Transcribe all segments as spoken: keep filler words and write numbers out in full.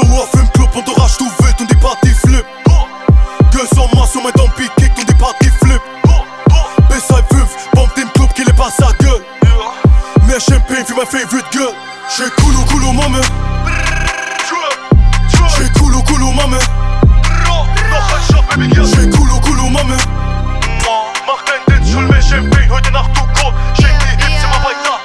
Show-off im Club und du rasch, du wild und die Party flip. Girls en masse und mein Dompi kickt und die Party flip. Bis halb fünf, bombt den Club, qui les passe à gueule. Mehr Champagne für mein favorite girl. J'ai culo culo Mame. J'ai culo culo Mame. Noch ein Shot, Baby Girl. J'ai culo culo Mame. Mach dein Dance, schul mir Champagne, heute Nacht du Gold. Schenk die Hips immer weiter.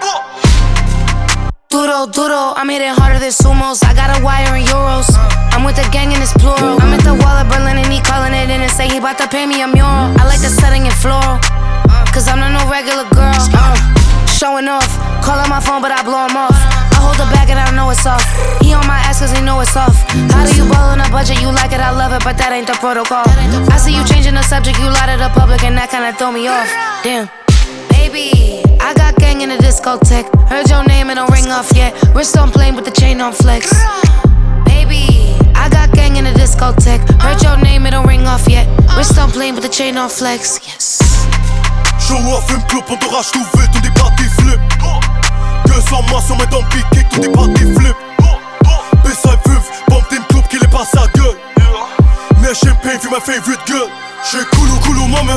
Duro, duro, I'm hitting harder than sumos. I got a wire in euros. I'm with the gang and it's plural. I'm at the wall of Berlin and he calling it in and say he bout to pay me a mural. I like the setting in floral, cause I'm not no regular girl. uh, Showing off, calling my phone but I blow him off. I hold the bag and I know it's off. He on my ass cause he know it's off. How do you ball on a budget? You like it, I love it, but that ain't the protocol. I see you changing the subject, you lie to the public and that kinda throw me off. Damn. Baby, I got gang in the discotheque. Heard your name, it don't ring off yet. Wrist on plane with the chain on flex. Baby, I got gang in the discotheque. Heard your name, it don't ring off yet. Wrist on plane with the chain on flex. Yes. Show-off im Club und du rasch, du wild und die Party flip. Girls en masse und mein Dompi kickt und die Party flip. Bis halb fünf, bombt den Club, qui les passe à gueule. Mehr Champagne für mein favorite girl. J'ai culo culo Mame.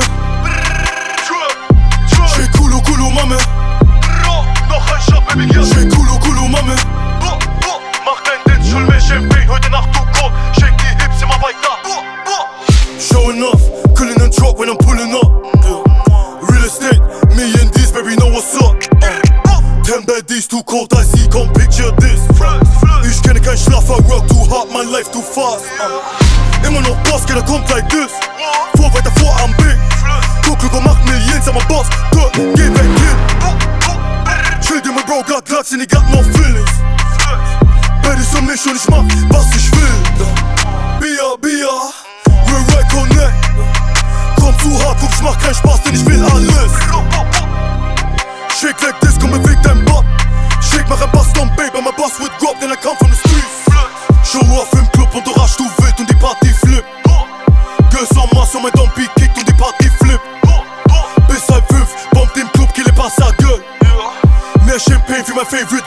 J'ai culo culo Mame. Noch ein Shot, Baby Girl. J'ai culo culo Mame. Mach dein Dance, schul mir Champagne, heute Nacht du Gold. Schenk die Hips immer weiter. Showing off, killing and truck when I'm pulling up. Real estate, me and this, baby, know what's up. uh. Ten baddies, too cold, I see, come picture this. Ich kenne kein Schlaf, I work too hard, my life too fast. uh. Immer noch Boss, der kommt like this. Vor, weiter vor, am Big. Guck, Glück und macht Millions, I'm a Boss. Duh, geh weg, Kid. Chill dir, mein Bro, got Glatz, and he got no feelings. Baddies um mich und ich mach, was ich will. Bia, Bia, we're right connect. Komm zu hart, guck, ich mach keinen Spaß, denn ich will alles. Shake like this, komm, beweg dein Butt. Shake, mach ein Bust-on, babe, I'm a boss with grub, denn I come from the streets. Show-off im Club und du rasch, du wild und die Party flip. Girls en masse und mein Dompi kickt und die Party flip. Bis halb fünf, bombt den Club, qui les passe à gueule. Mehr Champagne für mein favorite